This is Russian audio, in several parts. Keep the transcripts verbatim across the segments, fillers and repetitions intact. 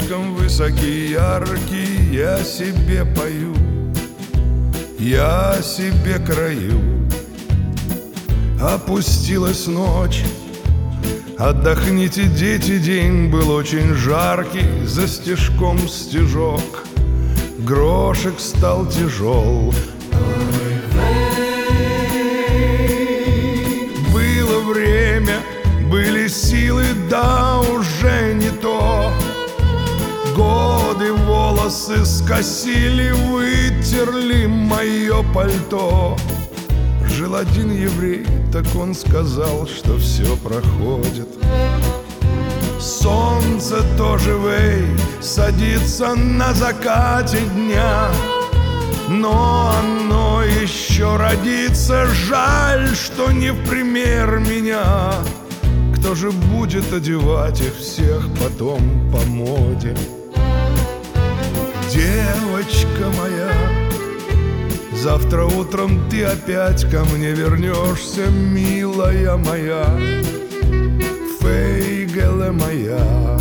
местечком высокий, яркий, я себе пою, я себе краю. Опустилась ночь, отдохните, дети, день был очень жаркий, за стежком стежок, грошек стал тяжел. Было время, были силы, да уже не то. Годы волосы скосили, вытерли мое пальто. Жил один еврей, так он сказал, что все проходит. Солнце тоже, вей, садится на закате дня, но оно еще родится. Жаль, что не в пример меня. Кто же будет одевать их всех потом по моде? Девочка моя, завтра утром ты опять ко мне вернешься, милая моя, фейгеле моя,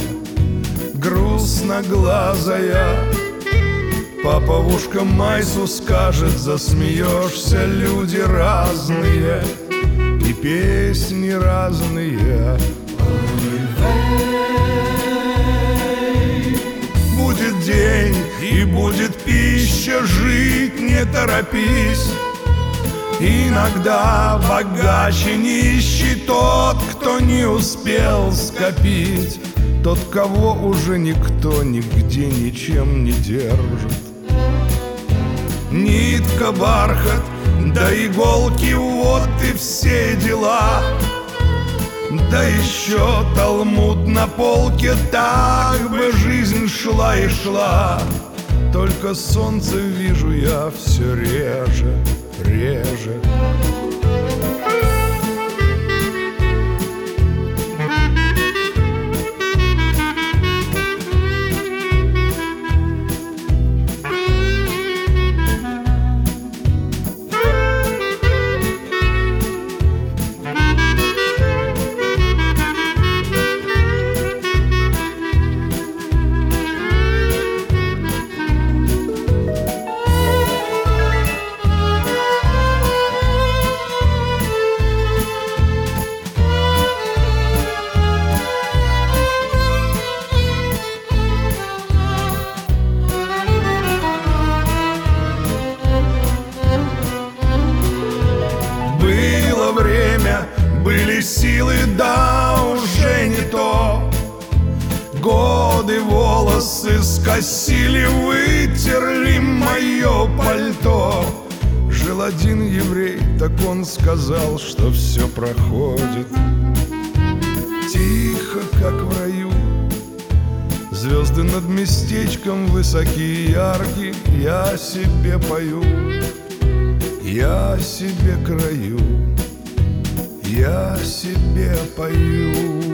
грустноглазая. Папа в ушко Майсу скажет, засмеешься, люди разные и песни разные. Будет день и будет пища, жить не торопись. Иногда богаче нищий тот, кто не успел скопить, тот, кого уже никто нигде ничем не держит. Нитка, бархат, да иголки, вот и все дела. Да еще талмуд на полке, так бы жизнь шла и шла. Только солнце вижу я все реже, реже. Было время, были силы, да уже не то. Годы волосы скосили, вытерли мое пальто. Жил один еврей, так он сказал, что все проходит. Тихо, как в раю, звезды над местечком высокие, яркие, я себе пою, я себе краю, я себе пою.